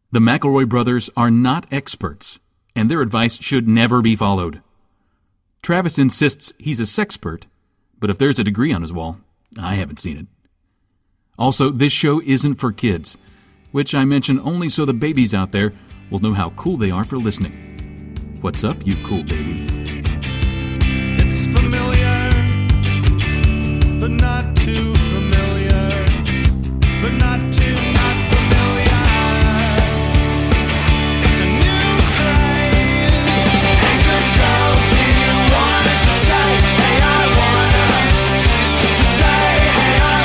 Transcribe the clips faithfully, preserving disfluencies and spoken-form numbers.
The McElroy brothers are not experts, and their advice should never be followed. Travis insists he's a sexpert, but if there's a degree on his wall, I haven't seen it. Also, this show isn't for kids, which I mention only so the babies out there will know how cool they are for listening. What's up, you cool baby? It's familiar, but not too familiar, but not too not familiar. It's a new craze. Hey, good girls, do you wanna just say, hey, I wanna? Just say, hey, I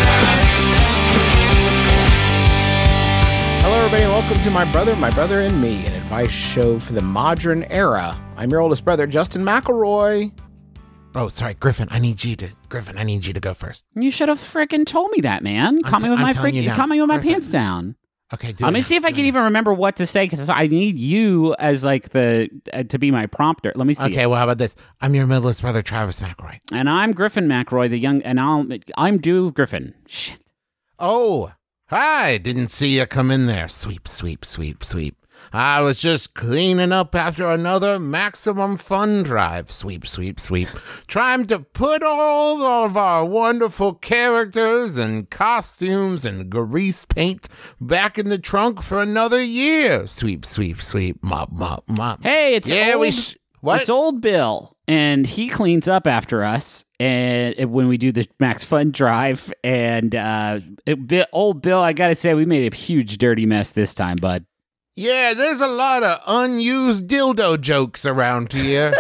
wanna. Hello, everybody, and welcome to My Brother, My Brother and Me, an advice show for the modern era. I'm your oldest brother, Justin McElroy. Oh, sorry, Griffin. I need you to Griffin. I need you to go first. You should have freaking told me that, man. I'm Caught t- me with I'm my telling you freaking, now. caught me with my Griffin. pants down. Okay, do Let it me now. see if I Do can it even remember what to say because I need you as like the uh, to be my prompter. Let me see. now. Okay, well, how about this? I'm your middleest brother, Travis McElroy. And I'm Griffin McElroy, the young, and I'll I'm due Griffin. Shit. Oh, hi! Didn't see you come in there. Sweep, sweep, sweep, sweep. I was just cleaning up after another maximum fun drive. Sweep, sweep, sweep. Trying to put all of our wonderful characters and costumes and grease paint back in the trunk for another year. Sweep, sweep, sweep. Mop, mop, mop. Hey, it's yeah, old, we. Sh- what? It's old Bill, and he cleans up after us. And it- when we do the Max Fun Drive, and uh, it, Bi- old Bill, I gotta say, we made a huge dirty mess this time, bud. Yeah, there's a lot of unused dildo jokes around here.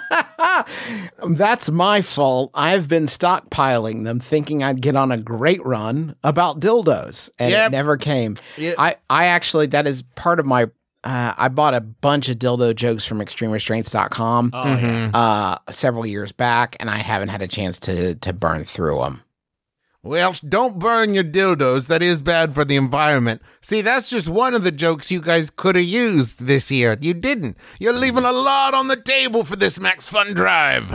That's my fault. I've been stockpiling them, thinking I'd get on a great run about dildos, and Yep. it never came. Yep. I, I actually, that is part of my, uh, I bought a bunch of dildo jokes from extreme restraints dot com Oh, Mhm. uh, several years back, and I haven't had a chance to, to burn through them. Well, don't burn your dildos. That is bad for the environment. See, that's just one of the jokes you guys could have used this year. You didn't. You're leaving a lot on the table for this Max Fun Drive.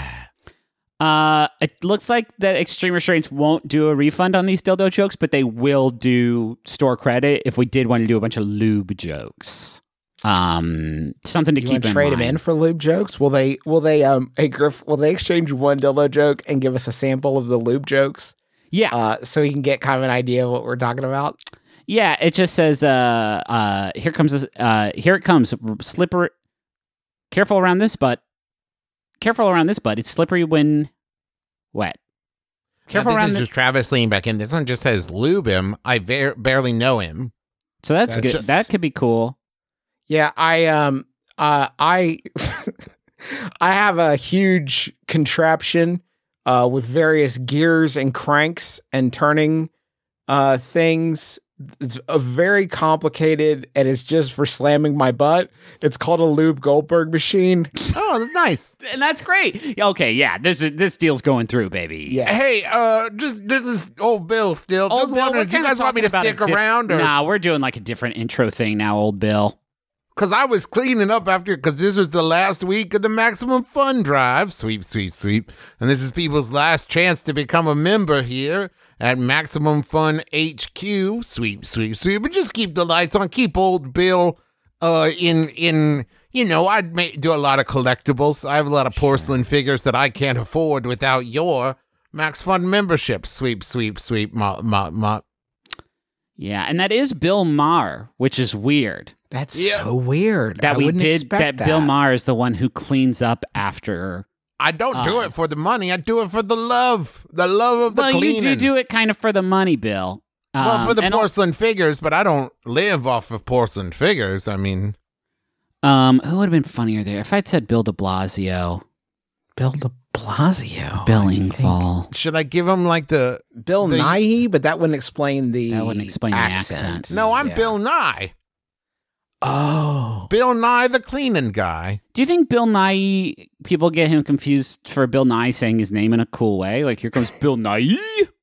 Uh, it looks like that Extreme Restraints won't do a refund on these dildo jokes, but they will do store credit if we did want to do a bunch of lube jokes. Um, something to You keep want to in trade mind. them in for lube jokes? Will they? Will they? Um, hey Griff, will they exchange one dildo joke and give us a sample of the lube jokes? Yeah, Uh, so we can get kind of an idea of what we're talking about. yeah. It just says, uh, uh, here comes, this- uh, here it comes. Slippery. Careful around this butt. Careful around this butt. It's slippery when wet. Careful Now, this around is this. just Travis leaning back in. This one just says lube him. I ver- barely know him. So that's, That's- good. That could be cool. Yeah, I um, uh, I, I have a huge contraption, uh, with various gears and cranks and turning, uh, things. It's a very complicated, and it's just for slamming my butt. It's called a Lube Goldberg machine. Oh, that's nice. And that's great. Okay, yeah. This this deal's going through, baby. Yeah. Hey, uh, just this is old Bill still. Old just Bill, wondering we're if you kinda guys want me to talking stick about a diff- around or Nah, we're doing like a different intro thing now, old Bill. because I was cleaning up after, because this was the last week of the Maximum Fun Drive. Sweep, sweep, sweep. And this is people's last chance to become a member here at Maximum Fun H Q. Sweep, sweep, sweep. But just keep the lights on. Keep old Bill uh, in, in you know, I'd ma- do a lot of collectibles. I have a lot of porcelain figures that I can't afford without your Max Fun membership. Sweep, sweep, sweep, mop, mop, mop. Yeah, and that is Bill Maher, which is weird. That's Yeah. so weird. That I we wouldn't did expect that, Bill Maher is the one who cleans up after. I don't do it Us. for the money. I do it for the love. The love of the Well, cleaning. you do do it kind of for the money, Bill. Well, Um, for the and al- porcelain figures, but I don't live off of porcelain figures. I mean, Um, who would have been funnier there if I'd said Bill De Blasio, Bill de Blasio. Bill I think. Engvall? should I give him like the? Bill the- Nighy, but that wouldn't explain the That wouldn't explain the accent. No, I'm Yeah. Bill Nye. Oh. Bill Nye, the cleaning guy. Do you think Bill Nye? People get him confused for Bill Nye saying his name in a cool way, like here comes Bill Nye.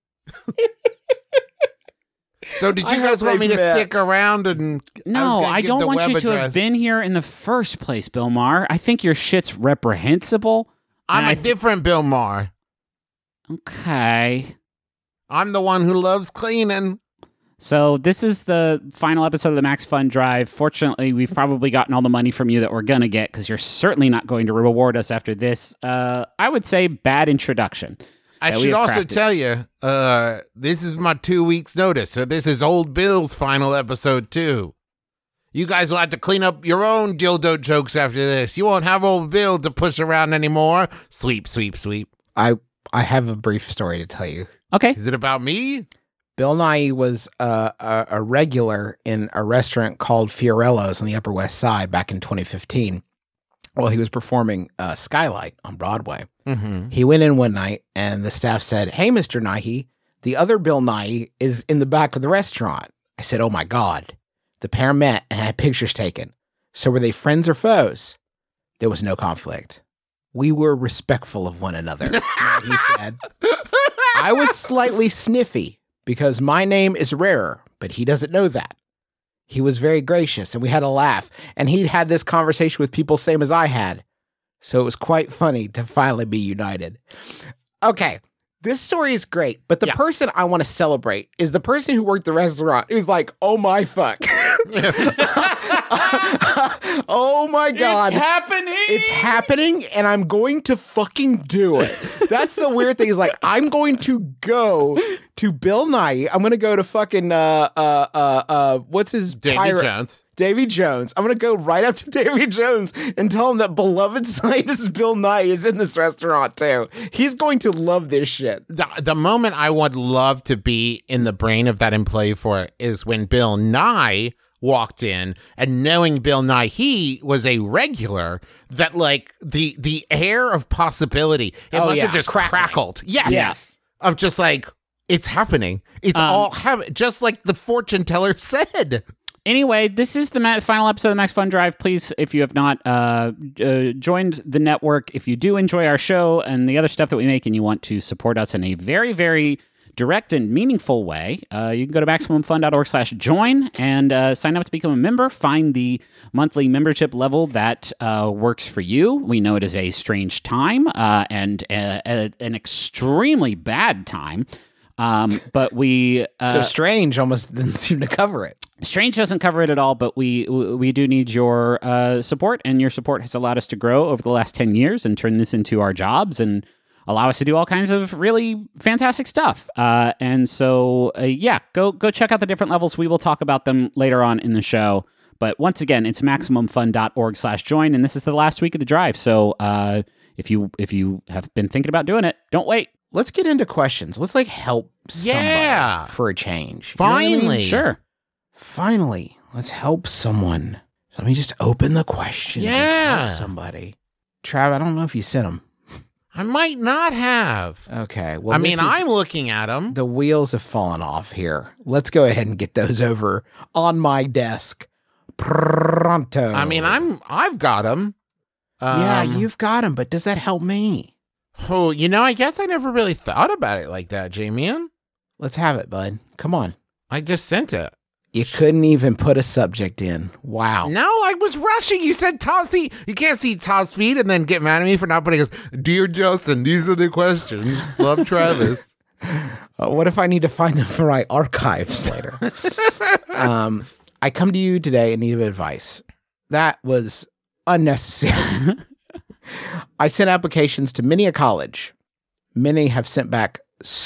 So did you I guys hope want me they've to met. stick around and? I was No, gonna I give don't the want web you to have address. been here in the first place, Bill Maher. I think your shit's reprehensible. I'm and a I th- different Bill Maher. Okay. I'm the one who loves cleaning. So this is the final episode of the Max Fun Drive. Fortunately, we've probably gotten all the money from you that we're going to get because you're certainly not going to reward us after this. Uh, I would say bad introduction. I that we should have also crafted. tell you, uh, this is my two weeks notice, so this is Old Bill's final episode too. You guys will have to clean up your own dildo jokes after this. You won't have Old Bill to push around anymore. Sweep, sweep, sweep. I I have a brief story to tell you. Okay. Is it about me? Bill Nye was uh, a, a regular in a restaurant called Fiorello's on the Upper West Side back in twenty fifteen. Well, he was performing uh, Skylight on Broadway. Mm-hmm. He went in one night and the staff said, "Hey, Mister Nye, the other Bill Nye is in the back of the restaurant." I said, "Oh my God." The pair met and had pictures taken. So were they friends or foes? There was no conflict. We were respectful of one another, he said. I was slightly sniffy because my name is rarer, but he doesn't know that. He was very gracious and we had a laugh, and he'd had this conversation with people same as I had. So it was quite funny to finally be united. Okay, this story is great, but the Yeah. person I want to celebrate is the person who worked the restaurant who's like, oh my fuck. Oh my God. happening. It's happening, and I'm going to fucking do it. That's the weird thing. Is like I'm going to go to Bill Nye. I'm gonna go to fucking uh uh uh uh what's his Davy pirate- Jones. Davy Jones. I'm gonna go right up to Davy Jones and tell him that beloved scientist Bill Nye is in this restaurant too. He's going to love this shit. The, the moment I would love to be in the brain of that employee for it is when Bill Nye walked in, and knowing Bill Nye, he was a regular, that like the the air of possibility, it Oh, must yeah, have just crackling. crackled. Yes. Yes. Of just like, it's happening. It's Um, all happening. Just like the fortune teller said. Anyway, this is the ma- final episode of the Max Fun Drive. Please, if you have not uh, uh, joined the network, if you do enjoy our show and the other stuff that we make and you want to support us in a very, very direct and meaningful way, uh, you can go to maximumfun.org slash join and uh, sign up to become a member. Find the monthly membership level that uh, works for you. We know it is a strange time uh, and uh, a, an extremely bad time. Um, but we... Uh, So strange almost didn't seem to cover it. Strange doesn't cover it at all, but we we do need your uh, support, and your support has allowed us to grow over the last ten years and turn this into our jobs and allow us to do all kinds of really fantastic stuff. Uh, and so, uh, yeah, go go check out the different levels. We will talk about them later on in the show. But once again, it's maximumfun.org slash join, and this is the last week of the drive. So uh, if you if you have been thinking about doing it, don't wait. Let's get into questions. Let's like help somebody Yeah. for a change. You know what I mean? Finally. Sure. Finally, let's help someone. Let me just open the questions. and Yeah. help somebody. Trav, I don't know if you sent them. I might not have. Okay. Well, I mean, this is- I'm looking at them. the wheels have fallen off here. Let's go ahead and get those over on my desk. Pronto. I mean, I'm I've got them. yeah, you've got them, but does that help me? Oh, you know, I guess I never really thought about it like that, J-Man. Let's have it, bud. Come on. I just sent it. You couldn't even put a subject in. Wow. No, I was rushing. You said top speed. You can't see top speed and then get mad at me for not putting us. Dear Justin, these are the questions. Love, Travis. Uh, what if I need to find them for my archives later? um, I come to you today in need of advice. That was unnecessary. I sent applications to many a college. Many have sent back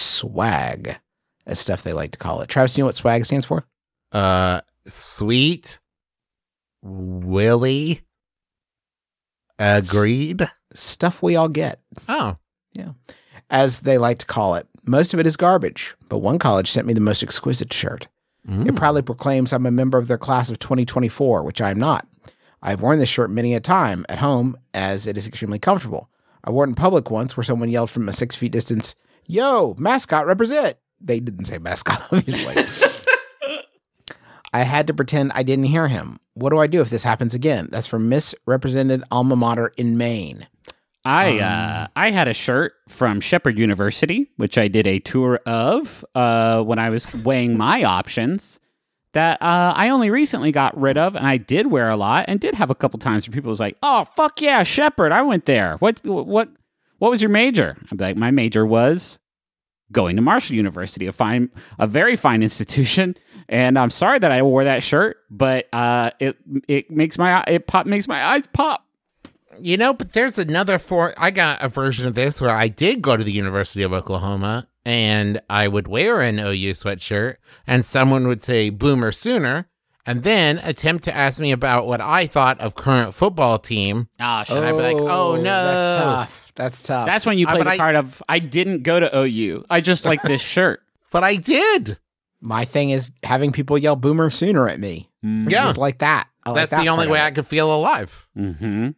swag, as stuff they like to call it. Travis, you know what swag stands for? Uh, sweet. Willie. Agreed. Stuff we all get, Oh. as they like to call it. Most of it is garbage, but one college sent me the most exquisite shirt. It proudly proclaims I'm a member of their class of twenty twenty-four, which I am not. I've worn this shirt many a time at home, as it is extremely comfortable. I wore it in public once where someone yelled from a six feet distance, "Yo, mascot, represent!" They didn't say mascot, obviously. I had to pretend I didn't hear him. What do I do if this happens again? That's from Misrepresented Alma Mater in Maine. I uh, I had a shirt from Shepherd University, which I did a tour of uh, when I was weighing my options. That uh, I only recently got rid of, and I did wear a lot, and did have a couple times where people was like, "Oh fuck yeah, Shepherd! I went there. What what what was your major?" I'd be like, "My major was going to Marshall University, a fine, a very fine institution. And I'm sorry that I wore that shirt, but uh, it it makes my it pop makes my eyes pop. You know, but there's another for. I got a version of this where I did go to the University of Oklahoma, and I would wear an O U sweatshirt, and someone would say "Boomer Sooner," and then attempt to ask me about what I thought of current football team. Ah, shit. And I'd be like, "Oh no, that's tough. That's tough. That's when you Uh, play but the I- card of I didn't go to O U. I just like this shirt. but I did." My thing is having people yell "Boomer Sooner" at me. Yeah, Just like that. I like that's that the only part way of I it. could feel alive. Mm-hmm.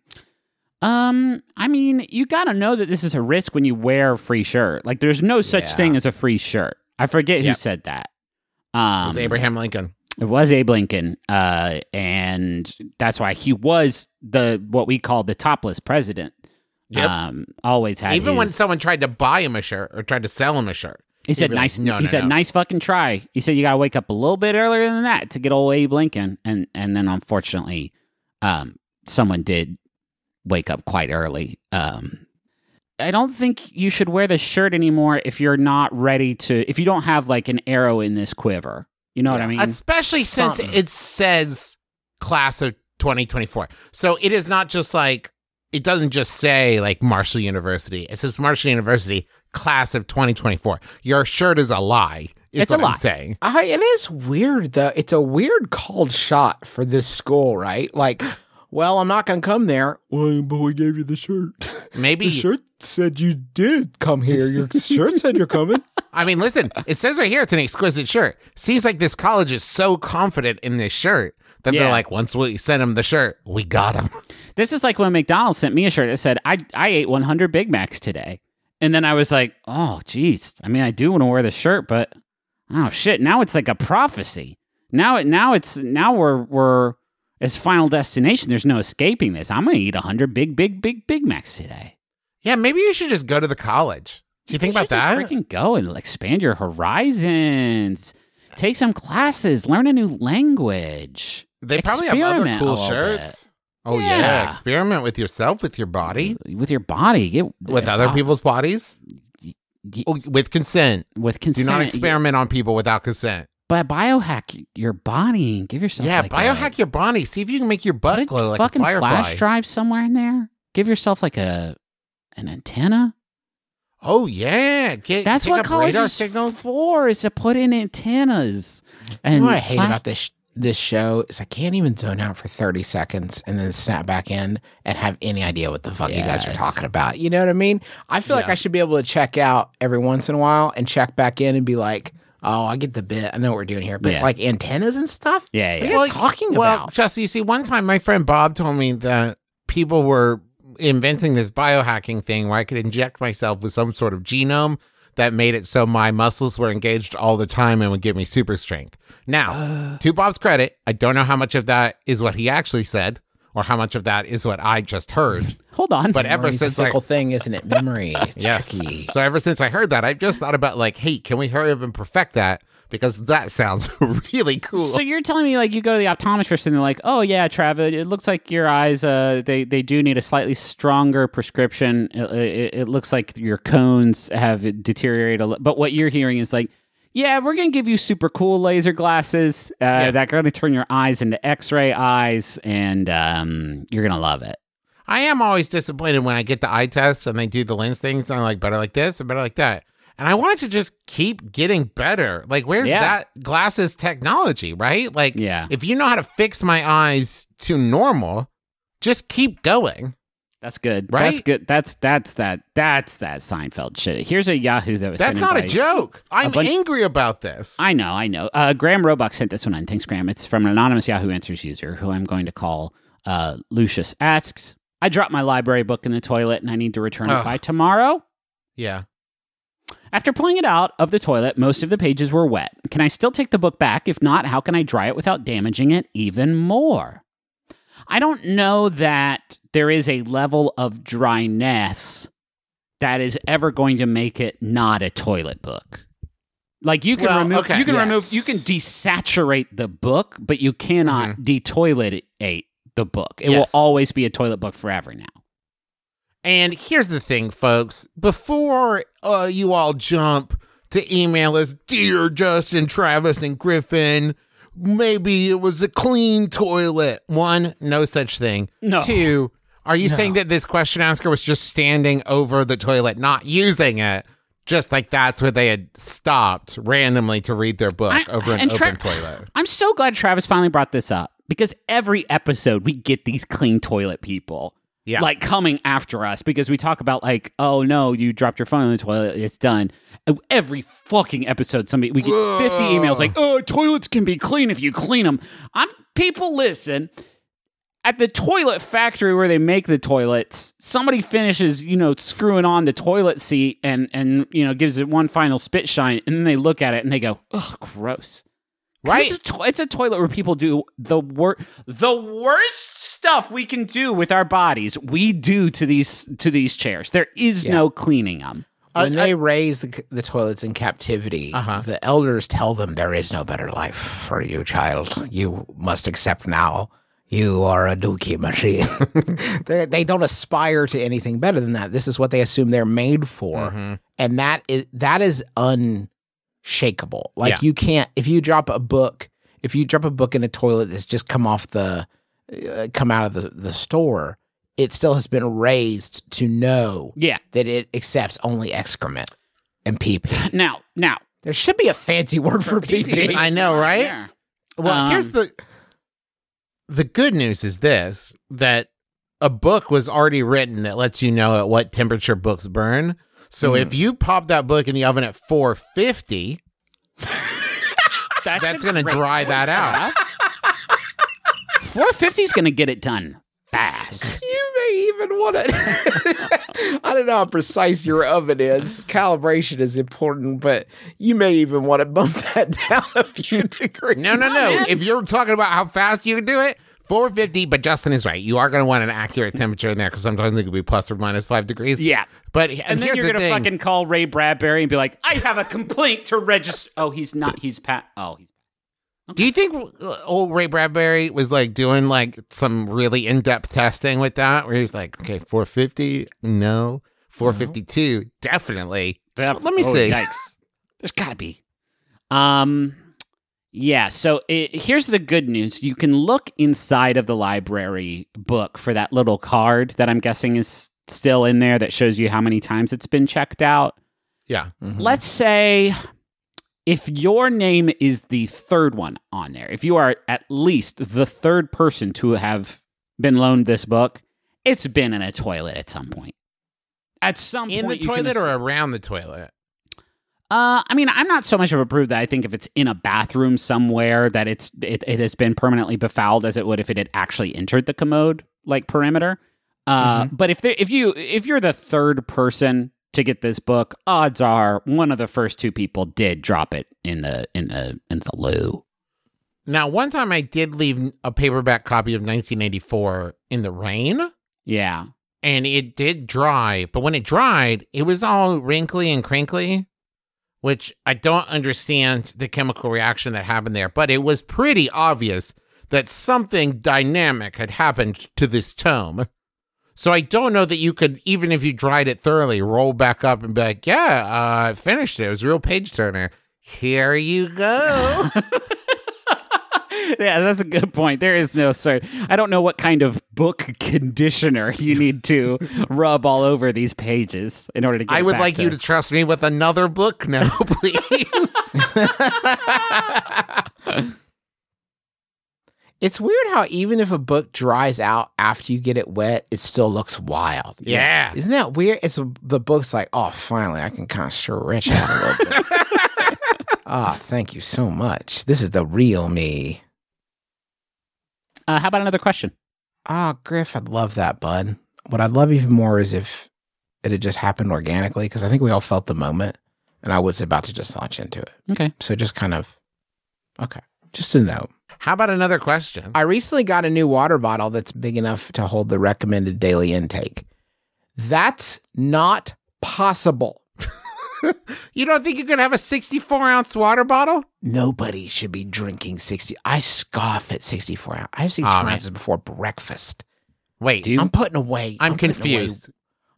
Um, I mean, you gotta know that this is a risk when you wear a free shirt. Like, there's no such Yeah. thing as a free shirt. I forget who Yep. said that. It Um, was Abraham Lincoln. It was Abe Lincoln, uh, and that's why he was the what we call the topless president. Yep. Um, always had Even when his- someone tried to buy him a shirt or tried to sell him a shirt, he said be like, nice. "No, he no, said no." nice fucking try. He said you got to wake up a little bit earlier than that to get old Abe Lincoln, and and then unfortunately, um, someone did wake up quite early. Um, I don't think you should wear the shirt anymore if you're not ready to. If you don't have like an arrow in this quiver, you know what I mean? especially since Something. it says class of twenty twenty-four. So it is not just like, it doesn't just say like Marshall University. It says Marshall University class of twenty twenty-four. Your shirt is a lie. Is It's a what lie. I'm saying. I, it is weird though. It's a weird called shot for this school, right? Like, well, I'm not going to come there. Well, but we gave you the shirt. Maybe. The shirt said you did come here. Your shirt said you're coming. I mean, listen, it says right here it's an exquisite shirt. Seems like this college is so confident in this shirt that Yeah. they're like, once we send him the shirt, we got him. This is like when McDonald's sent me a shirt that said, I, I ate one hundred Big Macs today. And then I was like, oh, geez. I mean, I do want to wear the shirt, but oh, shit. Now it's like a prophecy. Now it now it's now we're we're it's final destination. There's no escaping this. I'm going to eat one hundred big, big, big Big Macs today. Yeah, maybe you should just go to the college. Do you think You about should that? just freaking go and expand your horizons. Take some classes. Learn a new language. They probably have other Experiment a cool little shirts. Oh, Yeah. yeah. Experiment with yourself, with your body, With your body. Get, with other uh, people's bodies, y- oh, with consent. With consent. Do not experiment on people without consent. But biohack your body and give yourself Yeah, like biohack a, your body. See if you can make your put butt a glow like fucking a firefly. flash drive somewhere in there. Give yourself like a an antenna. Oh, yeah. Get, That's pick what up college radar is signals. for, is to put in antennas. And You know what I hate flash- about this this show is I can't even zone out for thirty seconds and then snap back in and have any idea what the fuck you guys are Yes. talking about. You know what I mean? I feel like Yeah. I should be able to check out every once in a while and check back in and be like, oh, I get the bit. I know what we're doing here. But Yeah. like antennas and stuff? Yeah, What are yeah. you guys talking well, about? Jesse, you see, one time my friend Bob told me that people were inventing this biohacking thing where I could inject myself with some sort of genome that made it so my muscles were engaged all the time and would give me super strength. Now, to Bob's credit, I don't know how much of that is what he actually said or how much of that is what I just heard. Hold on. But ever Memory's a since I fickle thing, isn't it? Memory. It's yes, tricky. so ever since I heard that, I've just thought about like, hey, can we hurry up and perfect that? Because that sounds really cool. So you're telling me like you go to the optometrist and they're like, oh yeah, Travis, it looks like your eyes, uh, they they do need a slightly stronger prescription. It, it, it looks like your cones have deteriorated a little. But what you're hearing is like, yeah, we're gonna give you super cool laser glasses uh, Yeah. that are gonna turn your eyes into X-ray eyes, and um, you're gonna love it. I am always disappointed when I get the eye tests and they do the lens things and I'm like, better like this or better like that. And I want it to just keep getting better. Like, where's Yeah. that glasses technology, right? Like, Yeah. if you know how to fix my eyes to normal, just keep going. That's good. That's Right? good. That's that's that that's that Seinfeld shit. Here's a Yahoo that was That's sent not in a by- joke. I'm bunch- angry about this. I know, I know. Uh, Graham Roebuck sent this one in. Thanks, Graham. It's from an anonymous Yahoo Answers user who I'm going to call uh, Lucius Asks, I dropped my library book in the toilet and I need to return it Ugh. by tomorrow. yeah. After pulling it out of the toilet, most of the pages were wet. Can I still take the book back? If not, how can I dry it without damaging it even more? I don't know that there is a level of dryness that is ever going to make it not a toilet book. Like you can Well, remove, okay, you can yes. remove, you can desaturate the book, but you cannot detoiletate the book. It Yes. will always be a toilet book forever now. And here's the thing, folks. Before uh, you all jump to email us, Dear Justin, Travis, and Griffin, maybe it was a clean toilet. One, no such thing. No. Two, are you saying that this question asker was just standing over the toilet, not using it? Just like that's where they had stopped randomly to read their book I- over an and open Tra- toilet. I'm so glad Travis finally brought this up because every episode we get these clean toilet people. Yeah. Like coming after us because we talk about like, oh no, you dropped your phone in the toilet, it's done. Every fucking episode, somebody we get fifty emails like, oh, toilets can be clean if you clean them. I'm people listen. At the toilet factory where they make the toilets, somebody finishes, you know, screwing on the toilet seat and and you know gives it one final spit shine, and then they look at it and they go, ugh, gross. Right? It's a, to- it's a toilet where people do the wor- the worst stuff we can do with our bodies. We do to these to these chairs. There is Yeah. no cleaning them. When they raise the, the toilets in captivity, Uh-huh. the elders tell them there is no better life for you, child. You must accept now. You are a dookie machine. they they don't aspire to anything better than that. This is what they assume they're made for, Mm-hmm. and that is that is unshakable. Like Yeah. you can't if you drop a book, if you drop a book in a toilet that's just come off the uh, come out of the, the store, it still has been raised to know Yeah. that it accepts only excrement and pee pee. Now, now, There should be a fancy word for pee pee. I know, right? Yeah. Well, Um, here's the the good news is this, that a book was already written that lets you know at what temperature books burn. So if you pop that book in the oven at four fifty, that's, that's a going to great dry point, that out. Jeff. four fifty is going to get it done fast. You may even want to. I don't know how precise your oven is. Calibration is important, but you may even want to bump that down a few degrees. No, no, no. If you're talking about how fast you can do it, four fifty, but Justin is right. You are going to want an accurate temperature in there because sometimes it could be plus or minus five degrees. Yeah. But and, And then here's you're the gonna thing. fucking call Ray Bradbury and be like, "I have a complaint to register." Oh, he's not. He's Pat. Oh, he's. Do you think uh, old Ray Bradbury was like doing like some really in-depth testing with that, where he's like, okay, four fifty, no, four fifty-two, definitely. Let me Oh, see. Yikes. There's gotta be. Um. Yeah. So it, here's the good news: you can look inside of the library book for that little card that I'm guessing is still in there that shows you how many times it's been checked out. Yeah. Let's say if your name is the third one on there, if you are at least the third person to have been loaned this book, it's been in a toilet at some point. At some In the point, you can toilet ass- or around the toilet? Uh, I mean, I'm not so much of a proof that I think if it's in a bathroom somewhere that it's it, it has been permanently befouled as it would if it had actually entered the commode like perimeter. Uh, but if there, if you if you're the third person to get this book, odds are one of the first two people did drop it in the in the in the loo. Now, one time I did leave a paperback copy of nineteen eighty-four in the rain, Yeah. and it did dry. But when it dried, it was all wrinkly and crinkly, which I don't understand the chemical reaction that happened there. But it was pretty obvious that something dynamic had happened to this tome. So I don't know that you could, even if you dried it thoroughly, roll back up and be like, yeah, uh, I finished it. It was a real page turner. Here you go. Yeah, that's a good point. There is no sort. I don't know what kind of book conditioner you need to rub all over these pages in order to get I it would back like to- you to trust me with another book now, please. It's weird how even if a book dries out after you get it wet, it still looks wild. Yeah. Isn't that weird? It's the book's like, oh, finally, I can kind of stretch out a little bit. Ah, thank you so much. This is the real me. Uh, how about another question? Ah, Griff, I'd love that, bud. What I'd love even more is if it had just happened organically, because I think we all felt the moment, and I was about to just launch into it. Okay. So just kind of, okay, just a note. How about another question? I recently got a new water bottle that's big enough to hold the recommended daily intake. That's not possible. You don't think you could have a sixty-four ounce water bottle? Nobody should be drinking sixty. I scoff at sixty-four ounces. I have sixty-four Oh, man. ounces before breakfast. Wait, Do you? I'm putting away. I'm putting confused. away-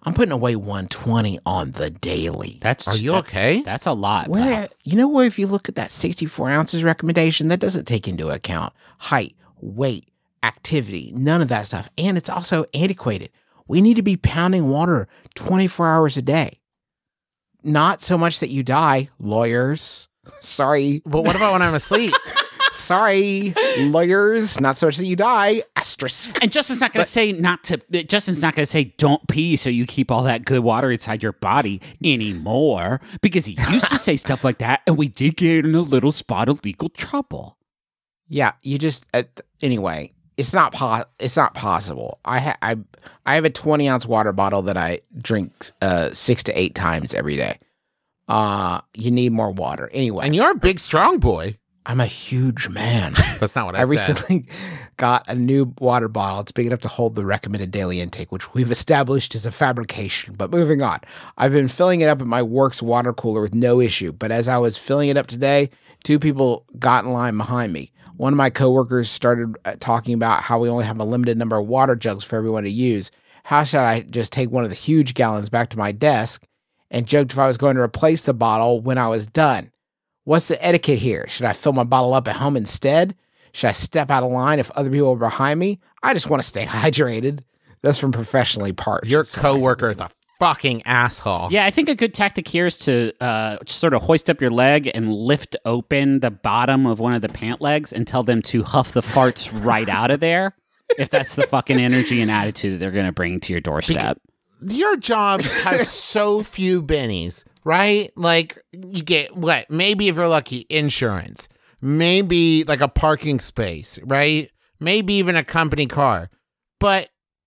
I'm putting away one twenty on the daily. That's Are you that- okay? That's a lot. pal. Where you know what? If you look at that sixty-four ounces recommendation, that doesn't take into account height, weight, activity, none of that stuff, and it's also antiquated. We need to be pounding water twenty-four hours a day. Not so much that you die, lawyers. Sorry, But what about when I'm asleep? sorry, lawyers. Not so much that you die. Asterisk. And Justin's not going to say not to. Justin's not going to say don't pee so you keep all that good water inside your body anymore because he used to say stuff like that, and we did get in a little spot of legal trouble. Yeah, you just uh, anyway. It's not po- It's not possible. I ha- I I have a twenty ounce water bottle that I drink uh, six to eight times every day. Uh, you need more water anyway. And you're a big, strong boy. I'm a huge man. That's not what I, I said. recently got a new water bottle. It's big enough to hold the recommended daily intake, which we've established is a fabrication. But moving on, I've been filling it up at my work's water cooler with no issue. But as I was filling it up today, two people got in line behind me. One of my coworkers started uh, talking about how we only have a limited number of water jugs for everyone to use. How should I just take one of the huge gallons back to my desk? And joked if I was going to replace the bottle when I was done. What's the etiquette here? Should I fill my bottle up at home instead? Should I step out of line if other people are behind me? I just want to stay hydrated. That's from Professionally Parched. Your So coworker is a fucking asshole. Yeah, I think a good tactic here is to uh, just sort of hoist up your leg and lift open the bottom of one of the pant legs and tell them to huff the farts right out of there. If that's the fucking energy and attitude that they're going to bring to your doorstep. Your job has so few bennies, right? Like, you get, what, maybe if you're lucky, insurance. Maybe, like, a parking space, right? Maybe even a company car. But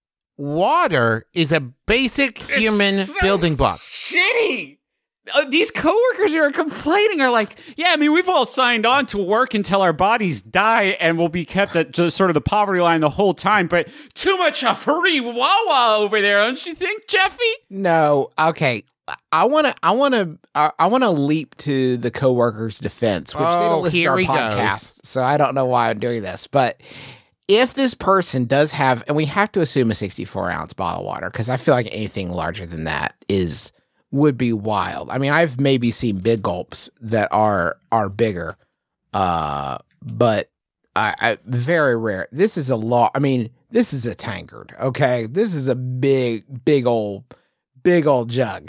water is a basic human building block. Shitty. Uh, these coworkers who are complaining are like, yeah, I mean, we've all signed on to work until our bodies die and will be kept at just sort of the poverty line the whole time, but too much of free wawa over there, don't you think, Jeffy? No, okay. I want to. I want to. I, I want to leap to the coworkers' defense, which they Oh, don't listen to here our he podcast, so I don't know why I'm doing this. But if this person does have, and we have to assume a sixty-four ounce bottle of water, because I feel like anything larger than that is would be wild. I mean, I've maybe seen big gulps that are are bigger, uh, but I, I very rare. This is a lot. I mean, this is a tankard. Okay, this is a big, big old, big old jug.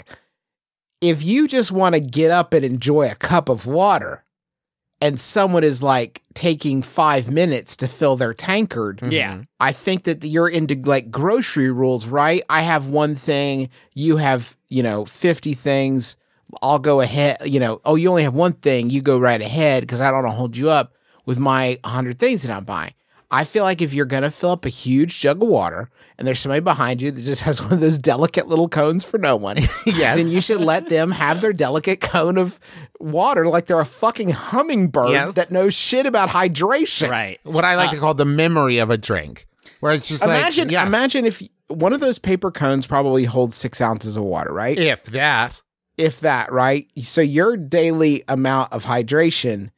If you just want to get up and enjoy a cup of water, and someone is like taking five minutes to fill their tankard, Yeah. I think that you're into like grocery rules, right? I have one thing, you have, you know, fifty things. I'll go ahead, you know, oh, you only have one thing, you go right ahead because I don't want to hold you up with my one hundred things that I'm buying. I feel like if you're going to fill up a huge jug of water and there's somebody behind you that just has one of those delicate little cones for no one, Yes. then you should let them have their delicate cone of water like they're a fucking hummingbird Yes. that knows shit about hydration. Right. What I like to call the memory of a drink, where it's just Imagine, like, yes, imagine if one of those paper cones probably holds six ounces of water, right? if that. If that, right? So your daily amount of hydration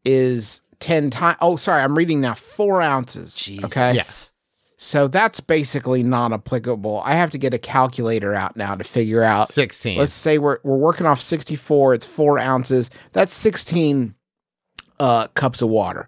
is ten times. Oh, sorry, I'm reading now. Four ounces. Jesus. Okay. Yes. So that's basically non-applicable. I have to get a calculator out now to figure out. sixteen. Let's say we're we're working off sixty-four. It's four ounces. That's sixteen uh, cups of water.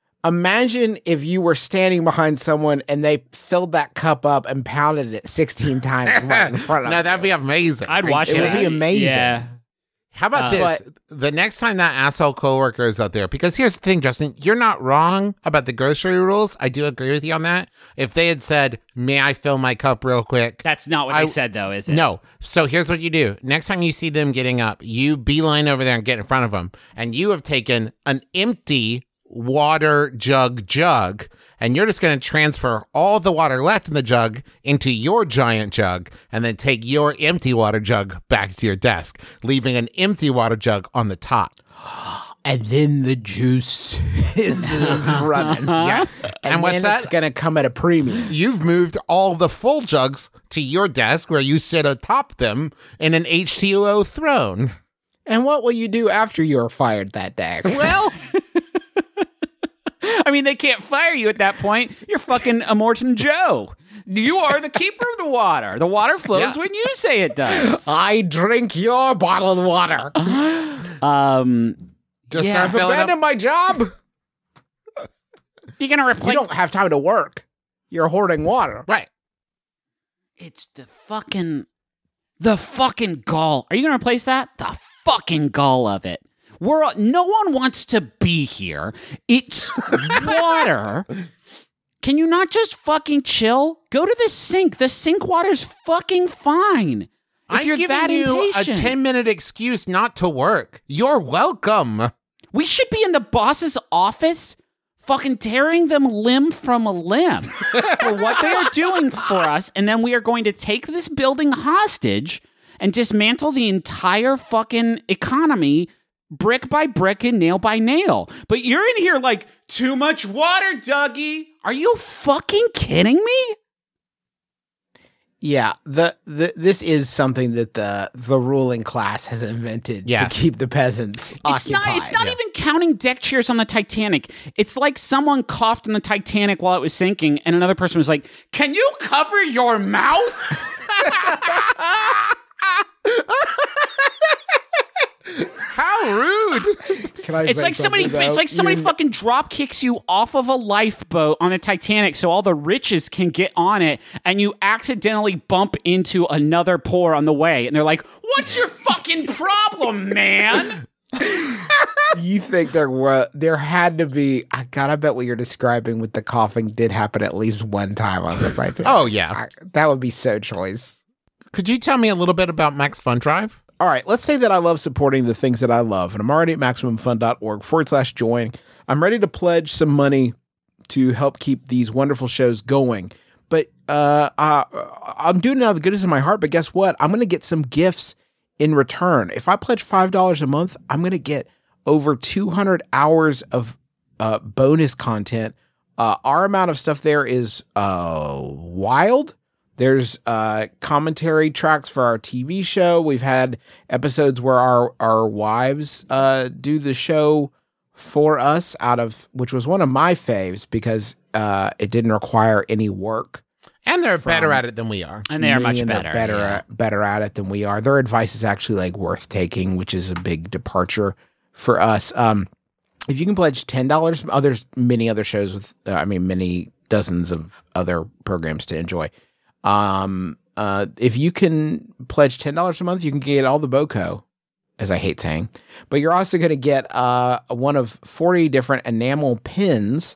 Imagine if you were standing behind someone and they filled that cup up and pounded it sixteen times right in front of No, you. that'd be amazing. I'd watch It it. would be amazing. Yeah. How about Uh, this? The next time that asshole coworker is out there, because here's the thing, Justin, you're not wrong about the grocery rules. I do agree with you on that. If they had said, "May I fill my cup real quick?" That's not what I- they said, though, is it? No. So here's what you do. Next time you see them getting up, you beeline over there and get in front of them. And you have taken an empty water jug jug, and you're just going to transfer all the water left in the jug into your giant jug, and then take your empty water jug back to your desk, leaving an empty water jug on the top. And then the juice is, is running. Yes. And, And what's then it's that? going to come at a premium. You've moved all the full jugs to your desk where you sit atop them in an H two O throne. And what will you do after you're fired that day? Well, I mean, they can't fire you at that point. You're fucking Immortan Joe. You are the keeper of the water. The water flows Yeah. when you say it does. I drink your bottled water. Um, Just Yeah. start I've filling up. abandoned my job. you're gonna You replace. don't have time to work. You're hoarding water. Right. It's the fucking, the fucking gall. Are you gonna replace that? The fucking gall of it. We're all- no one wants to be here. It's water. Can you not just fucking chill? Go to the sink. The sink water's fucking fine. If I'm you're giving that you impatient. a ten-minute excuse not to work. You're welcome. We should be in the boss's office fucking tearing them limb from a limb for what they are doing for us, and then we are going to take this building hostage and dismantle the entire fucking economy brick by brick and nail by nail. But you're in here like, too much water, Dougie. Are you fucking kidding me? Yeah, the, the this is something that the the ruling class has invented Yes. to keep the peasants It's occupied. not. It's not even counting deck chairs on the Titanic. It's like someone coughed in the Titanic while it was sinking, and another person was like, "Can you cover your mouth?" How rude. Can I It's say like somebody. something, It's though? like somebody You- fucking drop kicks you off of a lifeboat on the Titanic, so all the riches can get on it, and you accidentally bump into another poor on the way, and they're like, "What's your fucking problem, man?" You think there were there had to be? I God, I bet what you're describing with the coughing did happen at least one time on the Titanic. Oh, yeah. I, that would be so choice. Could you tell me a little bit about Max Fun Drive? All right, let's say that I love supporting the things that I love, and I'm already at maximumfun.org forward slash join. I'm ready to pledge some money to help keep these wonderful shows going. But uh, uh, I'm doing it out of the goodness of my heart, but guess what? I'm going to get some gifts in return. If I pledge five dollars a month, I'm going to get over two hundred hours of uh, bonus content. Uh, our amount of stuff there is uh, wild. There's uh, commentary tracks for our T V show. We've had episodes where our our wives uh, do the show for us, out of which was one of my faves because uh, it didn't require any work. And they're better From- at it than we are. And they are Me much and they're better. better yeah. at, better at it than we are. Their advice is actually like worth taking, which is a big departure for us. Um, if you can pledge ten dollars, oh, there's many other shows with, uh, I mean, many dozens of other programs to enjoy. Um, uh, if you can pledge ten dollars a month, you can get all the BOCO, as I hate saying, but you're also going to get uh, one of forty different enamel pins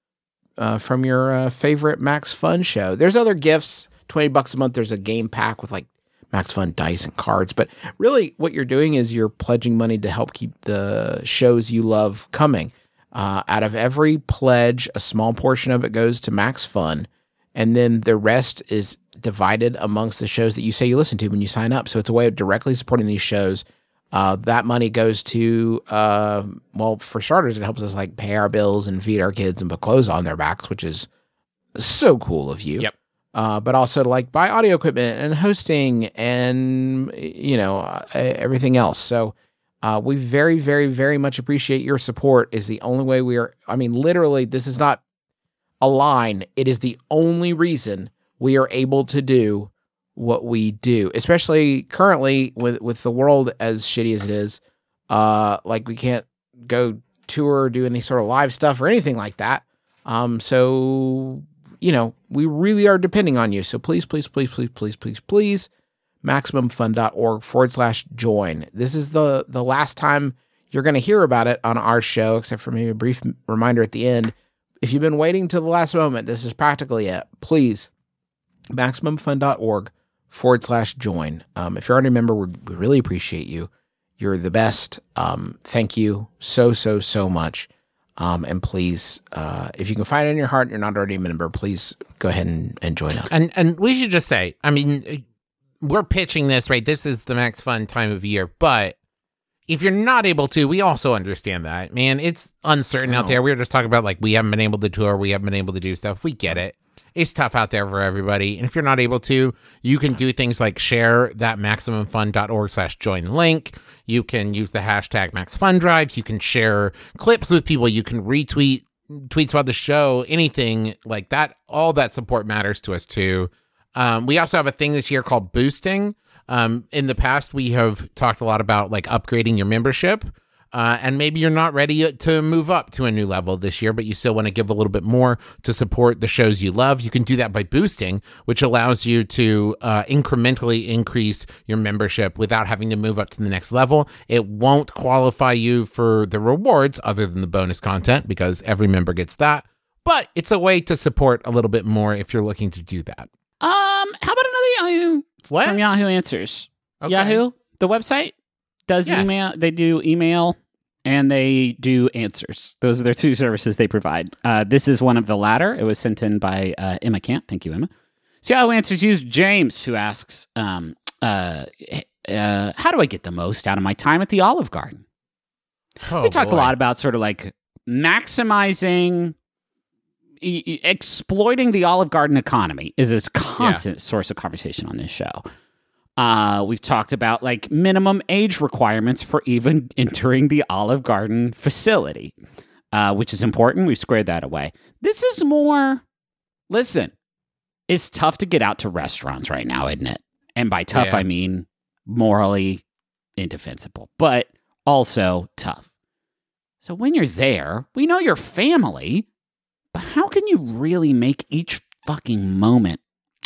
uh, from your uh, favorite Max Fun show. There's other gifts, twenty bucks a month. There's a game pack with like Max Fun dice and cards, but really what you're doing is you're pledging money to help keep the shows you love coming. Uh, out of every pledge, a small portion of it goes to Max Fun, and then the rest is divided amongst the shows that you say you listen to when you sign up. So it's a way of directly supporting these shows. Uh, that money goes to, uh, well, for starters, it helps us like pay our bills and feed our kids and put clothes on their backs, which is so cool of you. Yep. Uh, but also to like buy audio equipment and hosting and, you know, uh, everything else. So uh, we very, very, very much appreciate your support. Is the only way we are. I mean, literally, this is not a line. It is the only reason we are able to do what we do, especially currently with, with the world as shitty as it is. Uh, like we can't go tour or do any sort of live stuff or anything like that. Um, so, you know, we really are depending on you. So please, please, please, please, please, please, please, maximumfun.org forward slash join. This is the, the last time you're going to hear about it on our show, except for maybe a brief reminder at the end. If you've been waiting till the last moment, this is practically it. Please, maximumfun.org forward slash join. Um, if you're already a member, we we really appreciate you. You're the best. Um, thank you so, so, so much. Um, and please, uh, if you can find it in your heart and you're not already a member, please go ahead and, and join up. And and we should just say, I mean, we're pitching this, right? This is the Max Fun time of year, but if you're not able to, we also understand that, man. It's uncertain out there. We were just talking about like we haven't been able to tour, we haven't been able to do stuff. We get it. It's tough out there for everybody. And if you're not able to, you can do things like share that maximumfun.org slash join link. You can use the hashtag MaxFunDrive. You can share clips with people. You can retweet tweets about the show, anything like that, all that support matters to us too. Um, we also have a thing this year called boosting. Um, in the past, we have talked a lot about like upgrading your membership. Uh, and maybe you're not ready to move up to a new level this year, but you still want to give a little bit more to support the shows you love. You can do that by boosting, which allows you to uh, incrementally increase your membership without having to move up to the next level. It won't qualify you for the rewards other than the bonus content because every member gets that. But it's a way to support a little bit more if you're looking to do that. Um, how about another Yahoo What? from Yahoo Answers? Okay. Yahoo, the website, does Yes. email. They do email and they do answers. Those are their two services they provide. Uh, this is one of the latter. It was sent in by uh, Emma Camp. Thank you, Emma. So Yahoo Answers use James, who asks, um, uh, uh, how do I get the most out of my time at the Olive Garden? Oh, we talked boy. a lot about sort of like maximizing, e- e- exploiting the Olive Garden economy is a constant source of conversation on this show. Uh, we've talked about like minimum age requirements for even entering the Olive Garden facility, uh, which is important. We've squared that away. This is more, listen, it's tough to get out to restaurants right now, isn't it? And by tough, Yeah. I mean morally indefensible, but also tough. So when you're there, we know you're family, but how can you really make each fucking moment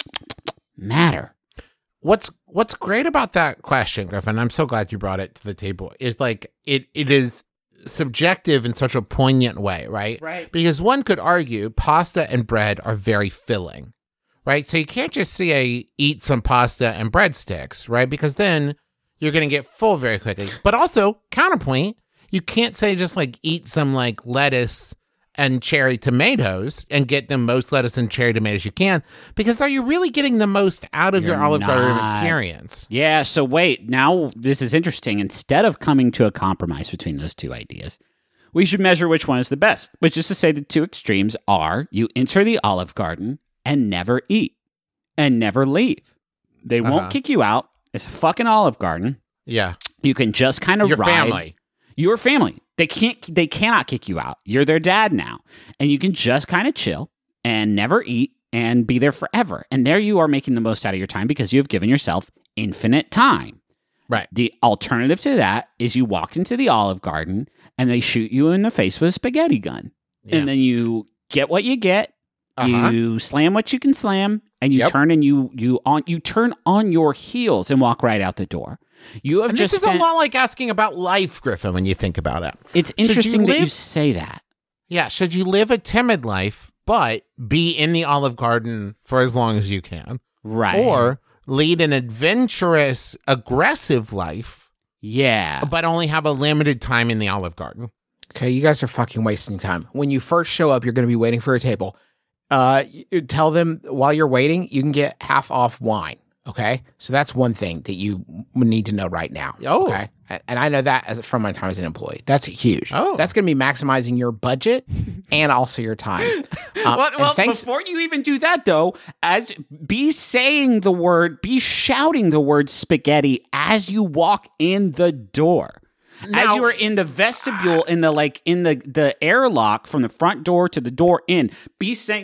matter? What's what's great about that question, Griffin, I'm so glad you brought it to the table, is like it it is subjective in such a poignant way, right? Right. Because one could argue pasta and bread are very filling, right? So you can't just say eat some pasta and breadsticks, right? Because then you're going to get full very quickly. But also, counterpoint, you can't say just like eat some like lettuce and cherry tomatoes and get the most lettuce and cherry tomatoes you can, because are you really getting the most out of You're your Olive Garden not. experience? Yeah, so wait, now this is interesting. Instead of coming to a compromise between those two ideas, we should measure which one is the best, which is to say the two extremes are you enter the Olive Garden and never eat and never leave. They Uh-huh. won't kick you out. It's a fucking Olive Garden. Yeah. You can just kind of Your ride. family. Your family. They can't. They cannot kick you out. You're their dad now, and you can just kind of chill and never eat and be there forever. And there you are making the most out of your time because you have given yourself infinite time. Right. The alternative to that is you walk into the Olive Garden and they shoot you in the face with a spaghetti gun, Yeah. and then you get what you get. Uh-huh. You slam what you can slam, and you Yep. turn and you you on you turn on your heels and walk right out the door. You have And just this is spent, a lot like asking about life, Griffin, when you think about it. It's Should you interesting that you live- say that. Yeah, should you live a timid life, but be in the Olive Garden for as long as you can? Right. Or lead an adventurous, aggressive life, yeah. but only have a limited time in the Olive Garden? Okay, you guys are fucking wasting time. When you first show up, you're going to be waiting for a table. Uh, you tell them while you're waiting, you can get half off wine. Okay, so that's one thing that you need to know right now. Oh. Okay, and I know that as- from my time as an employee. That's huge. Oh. That's going to be maximizing your budget and also your time. Um, well, and well thanks. before you even do that, though, as be saying the word, be shouting the word spaghetti as you walk in the door. as Now- you are in the vestibule, in the like in the the airlock from the front door to the door in, be saying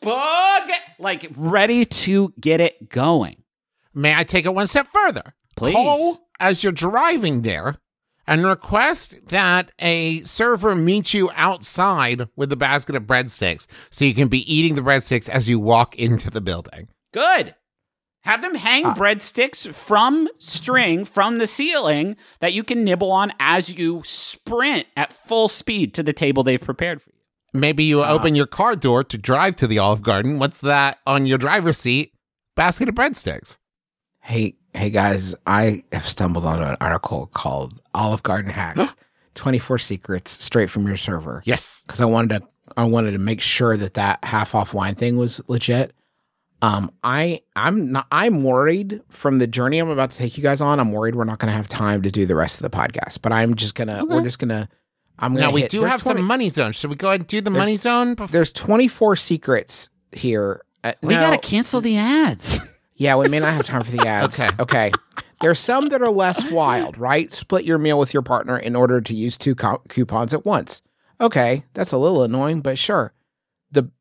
spag, like ready to get it going. May I take it one step further? Please. Call as you're driving there and request that a server meet you outside with a basket of breadsticks so you can be eating the breadsticks as you walk into the building. Good. Have them hang breadsticks from string from the ceiling that you can nibble on as you sprint at full speed to the table they've prepared for you. Maybe you open your car door to drive to the Olive Garden. What's that on your driver's seat? Basket of breadsticks. Hey, hey guys, I have stumbled on an article called Olive Garden Hacks, twenty-four Secrets Straight from Your Server. Yes. Because I wanted to I wanted to make sure that that half off wine thing was legit. Um, I I'm not I'm worried from the journey I'm about to take you guys on. I'm worried we're not going to have time to do the rest of the podcast. But I'm just gonna we're just gonna I'm gonna Now, we hit- do there's have twenty some money zones. Should we go ahead and do the money zone? Before? There's twenty-four secrets here. Uh, We now- gotta cancel the ads. Yeah, we may not have time for the ads. Okay. Okay. There's some that are less wild, right? Split your meal with your partner in order to use two co- coupons at once. Okay, that's a little annoying, but sure. The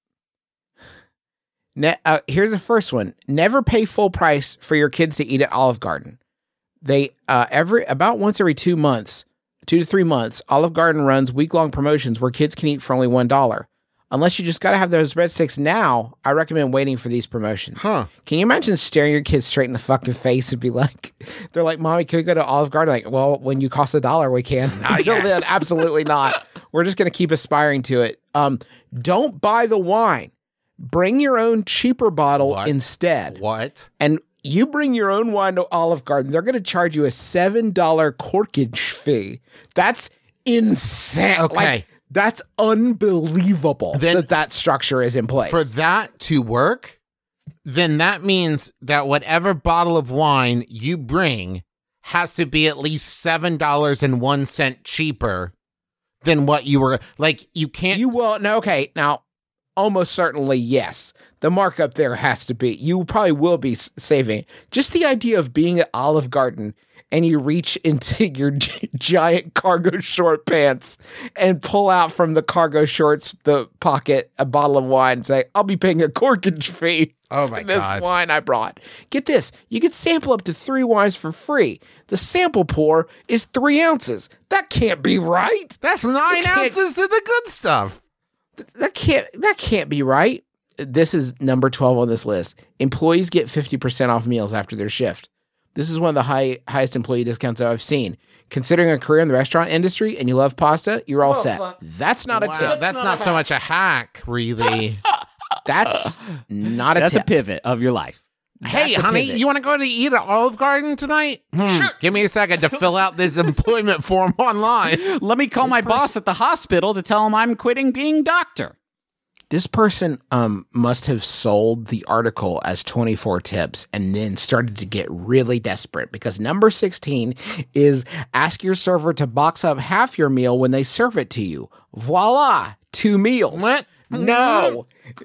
ne- uh, here's the first one. Never pay full price for your kids to eat at Olive Garden. They uh, every about once every two months, two to three months, Olive Garden runs week-long promotions where kids can eat for only one dollar. Unless you just got to have those breadsticks now, I recommend waiting for these promotions. Huh. Can you imagine staring your kids straight in the fucking face and be like, they're like, Mommy, can we go to Olive Garden? Like, well, when you cost a dollar, we can. Until yet. then, absolutely not. We're just going to keep aspiring to it. Um, don't buy the wine. Bring your own cheaper bottle What? instead. What? And you bring your own wine to Olive Garden, they're going to charge you a seven dollar corkage fee. That's insane. Okay. Like, that's unbelievable Then- that that structure is in place. For that to work, then that means that whatever bottle of wine you bring has to be at least seven dollars and one cent cheaper than what you were. Like, you can't. You will, no, okay, now, almost certainly, yes. The markup there has to be, you probably will be s- saving. Just the idea of being at Olive Garden and you reach into your gi- giant cargo short pants and pull out from the cargo shorts, the pocket, a bottle of wine and say, I'll be paying a corkage fee Oh my for this God. wine I brought. Get this, you could sample up to three wines for free. The sample pour is three ounces. That can't be right. That's nine You can't- ounces to the good stuff. That can't that can't be right. This is number twelve on this list. Employees get fifty percent off meals after their shift. This is one of the high, highest employee discounts I've seen. Considering a career in the restaurant industry and you love pasta, you're all set. That's not a Wow, tip. that's not so much a hack, really. That's not a That's tip. a pivot of your life. Hey, That's a honey, pivot. you want to go to eat at Olive Garden tonight? Sure. Give me a second to fill out this employment form online. Let me call my boss at the hospital to tell him I'm quitting being doctor. This person um must have sold the article as twenty-four tips and then started to get really desperate because number sixteen is ask your server to box up half your meal when they serve it to you. Voila, two meals. What? No,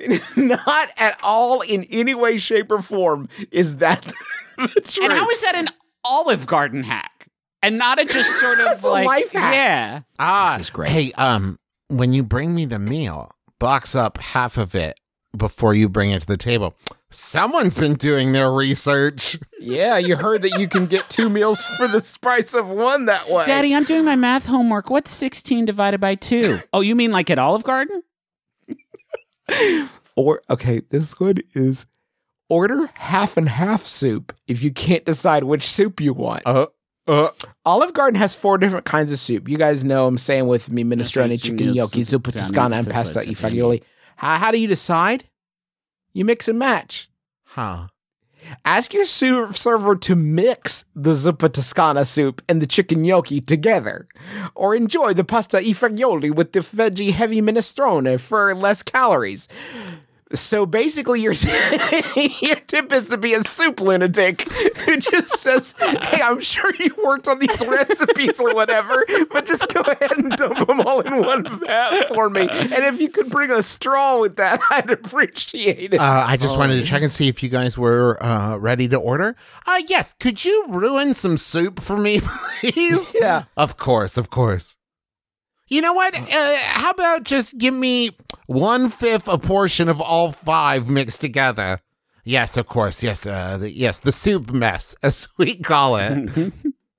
not at all in any way, shape, or form is that the truth. And how is that an Olive Garden hack? And not a just sort of That's a like, life hack. yeah. Ah, This is great. Hey, um, when you bring me the meal, box up half of it before you bring it to the table. Someone's been doing their research. Yeah, you heard that you can get two meals for the price of one that way. Daddy, I'm doing my math homework. What's sixteen divided by two? Oh, you mean like at Olive Garden? Or, okay, this one is order half and half soup if you can't decide which soup you want. Uh, uh, Olive Garden has four different kinds of soup. You guys know them saying with me minestrone, chicken gnocchi, zuppa toscana, and pasta e fagioli. How, how do you decide? You mix and match. huh. Ask your su- server to mix the zuppa toscana soup and the chicken gnocchi together. Or enjoy the pasta e fagioli with the veggie heavy minestrone for less calories. So basically, your your tip is to be a soup lunatic who just says, "Hey, I'm sure you worked on these recipes or whatever, but just go ahead and dump them all in one vat for me. And if you could bring a straw with that, I'd appreciate it." Uh, I just wanted to check and see if you guys were uh, ready to order. Uh, yes. Could you ruin some soup for me, please? Yeah. Of course, of course. You know what? Uh, how about just give me one fifth a portion of all five mixed together? Yes, of course. Yes, uh, the, yes, the soup mess, as we call it.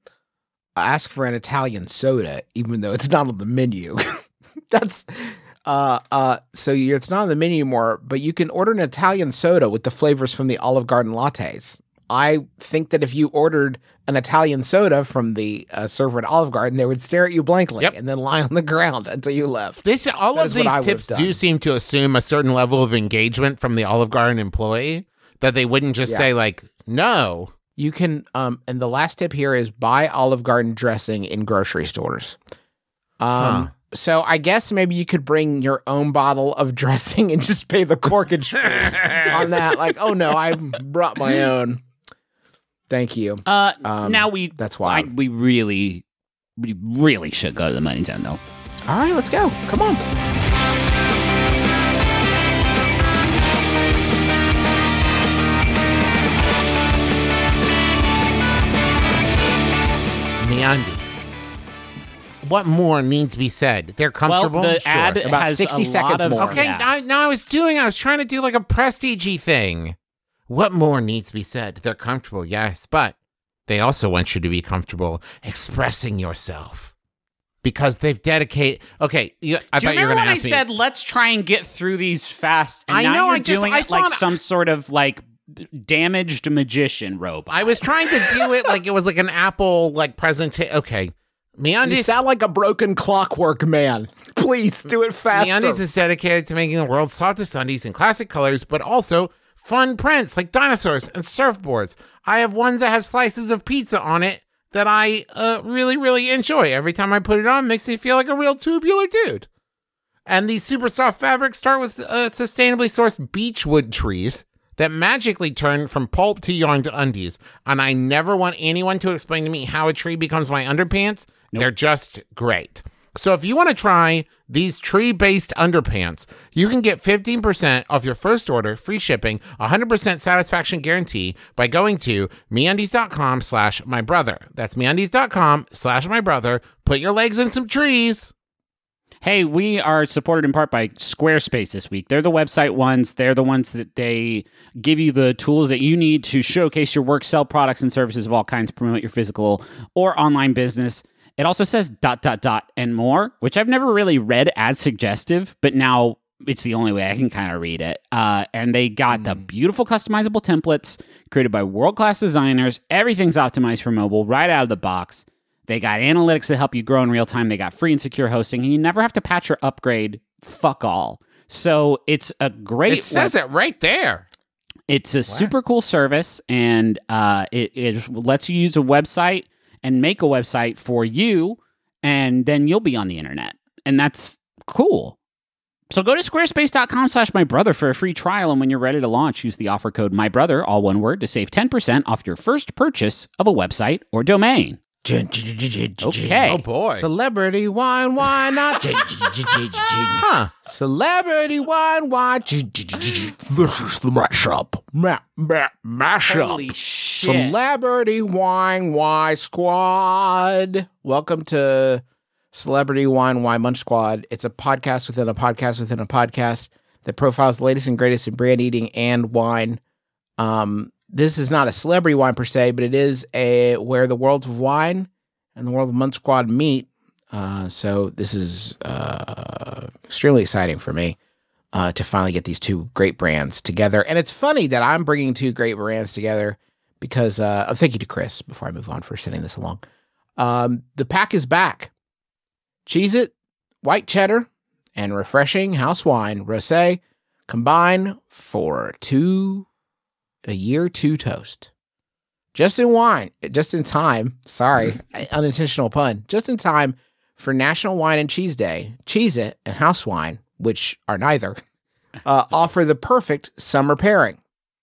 Ask for an Italian soda, even though it's not on the menu. That's uh uh. So you it's not on the menu anymore, but you can order an Italian soda with the flavors from the Olive Garden lattes. I think that if you ordered an Italian soda from the uh, server at Olive Garden, they would stare at you blankly Yep. and then lie on the ground until you left. This all That of is what these I would've tips done. do seem to assume a certain level of engagement from the Olive Garden employee that they wouldn't just Yeah. say like, no. You can, um, and the last tip here is buy Olive Garden dressing in grocery stores. Um, Huh. So I guess maybe you could bring your own bottle of dressing and just pay the corkage fee on that. Like, oh no, I brought my own. Thank you. Uh, Um, now we that's I, wild. we really, we really should go to the money zone though. All right, let's go. Come on. MeUndies. what more needs to be said? They're comfortable. Well, the Sure. ad About has sixty a seconds lot of, more. Okay, yeah. I, no, I was doing, I was trying to do like a prestige-y thing. What more needs to be said? They're comfortable, yes, but they also want you to be comfortable expressing yourself. Because they've dedicated, okay, you, I Do you thought you were remember going to when I ask me. said, let's try and get through these fast? And I now know, you're I just- doing I it like thought- some sort of like damaged magician robot. I was trying to do it like it was like an Apple like presentation. Okay. You MeUndies, sound like a broken clockwork man. Please do it faster. MeUndies is dedicated to making the world's softest undies in classic colors, but also fun prints like dinosaurs and surfboards. I have ones that have slices of pizza on it that I uh, really, really enjoy. Every time I put it on, it makes me feel like a real tubular dude. And these super soft fabrics start with uh, sustainably sourced beechwood trees that magically turn from pulp to yarn to undies. And I never want anyone to explain to me how a tree becomes my underpants. They're just great. So if you want to try these tree-based underpants, you can get fifteen percent off your first order, free shipping, one hundred percent satisfaction guarantee by going to MeUndies.com slash my brother. That's MeUndies.com slash my brother. Put your legs in some trees. Hey, we are supported in part by Squarespace this week. They're the website ones. They're the ones that they give you the tools that you need to showcase your work, sell products and services of all kinds, promote your physical or online business. It also says dot, dot, dot, and more, which I've never really read as suggestive, but now it's the only way I can kind of read it. Uh, and they got mm. the beautiful customizable templates created by world-class designers. Everything's optimized for mobile right out of the box. They got analytics that help you grow in real time. They got free and secure hosting, and you never have to patch or upgrade. Fuck all. So it's a great... It says web- it right there. It's a wow. super cool service, and uh, it, it lets you use a website and make a website for you, and then you'll be on the internet. And that's cool. So go to squarespace.com slash my brother for a free trial, and when you're ready to launch, use the offer code mybrother, all one word, to save ten percent off your first purchase of a website or domain. Okay. Oh, boy. Celebrity wine, wine, not. Huh. Celebrity wine, wine. This is the mashup. Ma- ma- mashup. Holy shit. Celebrity wine, wine squad. Welcome to Celebrity Wine, Wine Munch Squad. It's a podcast within a podcast within a podcast that profiles the latest and greatest in brand eating and wine. Um, This is not a celebrity wine per se, but it is a where the worlds of wine and the world of Munch Squad meet. Uh, so this is uh, extremely exciting for me uh, to finally get these two great brands together. And it's funny that I'm bringing two great brands together because uh, oh, thank you to Chris before I move on for sending this along. Um, the pack is back. Cheez-It, white cheddar, and refreshing house wine rosé combine for two. A year two toast. Just in wine, just in time, sorry, unintentional pun, just in time for National Wine and Cheese Day, Cheez-It and House Wine, which are neither, uh, offer the perfect summer pairing.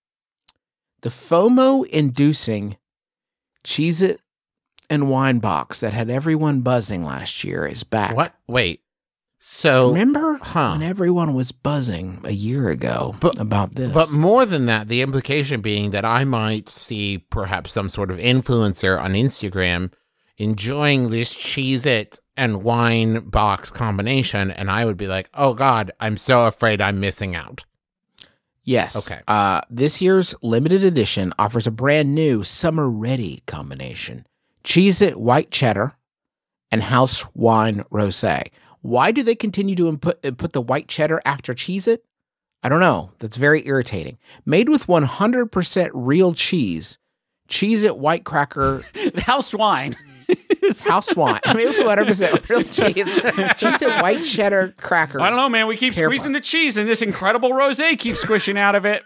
The FOMO-inducing Cheez-It and wine box that had everyone buzzing last year is back. What? Wait. So remember huh. when everyone was buzzing a year ago but, about this? But more than that, the implication being that I might see perhaps some sort of influencer on Instagram enjoying this Cheez-It and wine box combination, and I would be like, oh God, I'm so afraid I'm missing out. Yes. Okay. Uh, this year's limited edition offers a brand new summer-ready combination. Cheez-It white cheddar and house wine rosé. Why do they continue to input, put the white cheddar after Cheez-It? I don't know. That's very irritating. Made with one hundred percent real cheese, Cheez-It white cracker... House wine. House wine. Made with one hundred percent real cheese. Cheez-It white cheddar crackers. I don't know, man. We keep Pear squeezing pie. the cheese, and this incredible rosé keeps squishing out of it.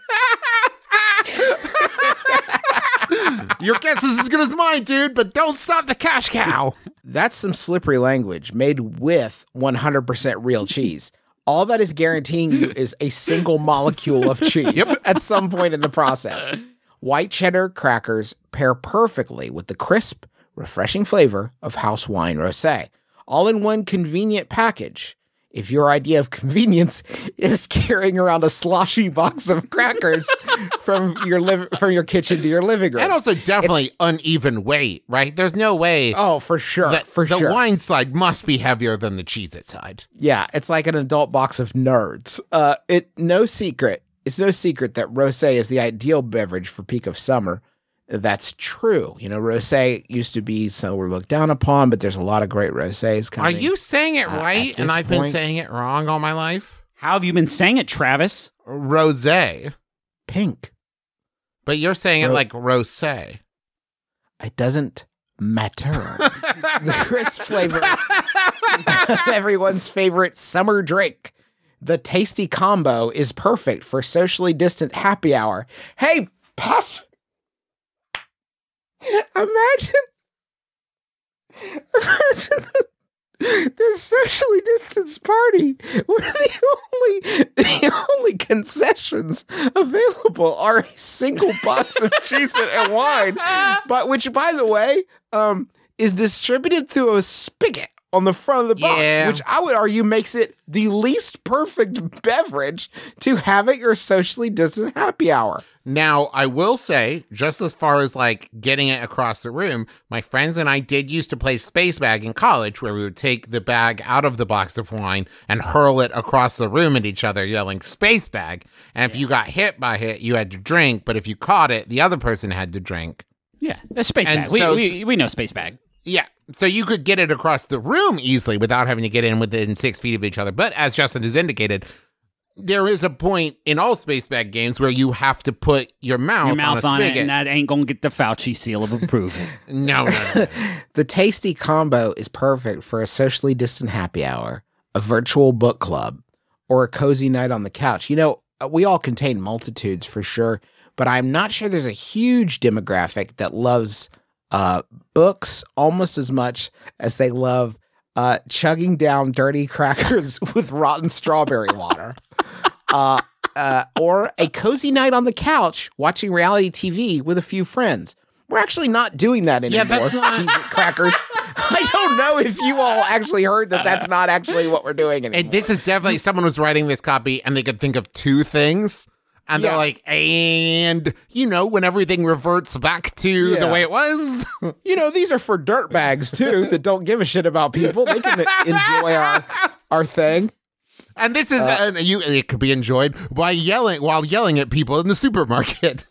Your guess is as good as mine, dude, but don't stop the cash cow. That's some slippery language made with one hundred percent real cheese. All that is guaranteeing you is a single molecule of cheese yep. at some point in the process. White cheddar crackers pair perfectly with the crisp, refreshing flavor of house wine rosé, all in one convenient package. if your idea of convenience is carrying around a sloshy box of crackers from your liv- from your kitchen to your living room. And also definitely uneven weight, right? There's no way Oh, for sure. that for the sure. wine side must be heavier than the Cheez-It side. Yeah, it's like an adult box of nerds. Uh, it no secret. It's no secret that rosé is the ideal beverage for peak of summer. That's true. You know, rosé used to be so we're looked down upon, but there's a lot of great rosés Are coming. you saying it uh, right at and this I've been point- saying it wrong all my life? How have you been saying it, Travis? Rosé. pink? But you're saying it Ro- like rosé. It doesn't matter. The crisp flavor of everyone's favorite summer drink. The tasty combo is perfect for socially distant happy hour. Hey, pass. Imagine. Imagine the, the socially distanced party where the only the only concessions available are a single box of Cheez-It and wine, but which, by the way, um, is distributed through a spigot on the front of the box, Yeah. which I would argue makes it the least perfect beverage to have at your socially distant happy hour. Now, I will say, just as far as like getting it across the room, my friends and I did used to play Space Bag in college, where we would take the bag out of the box of wine and hurl it across the room at each other, yelling Space Bag. And if you got hit by it, you had to drink. But if you caught it, the other person had to drink. Yeah, a space And bag. We, so we, we know space bag. Yeah. So you could get it across the room easily without having to get in within six feet of each other. But as Justin has indicated, there is a point in all Space Bag games where you have to put your mouth, Your mouth on on a it, spigot. and that ain't gonna get the Fauci seal of approval. no, no, no. The tasty combo is perfect for a socially distant happy hour, a virtual book club, or a cozy night on the couch. You know, we all contain multitudes for sure, but I'm not sure there's a huge demographic that loves uh, books almost as much as they love uh, chugging down dirty crackers with rotten strawberry water. Uh, uh, or a cozy night on the couch watching reality T V with a few friends. We're actually not doing that anymore. Yeah, that's not- Cheez-It crackers. I don't know if you all actually heard that that's not actually what we're doing anymore. And this is definitely someone was writing this copy and they could think of two things. And Yeah. they're like, and, you know, when everything reverts back to the Yeah. way it was. You know, these are for dirt bags too that don't give a shit about people. They can enjoy our our thing. And this is, uh, you, it could be enjoyed by yelling, while yelling at people in the supermarket.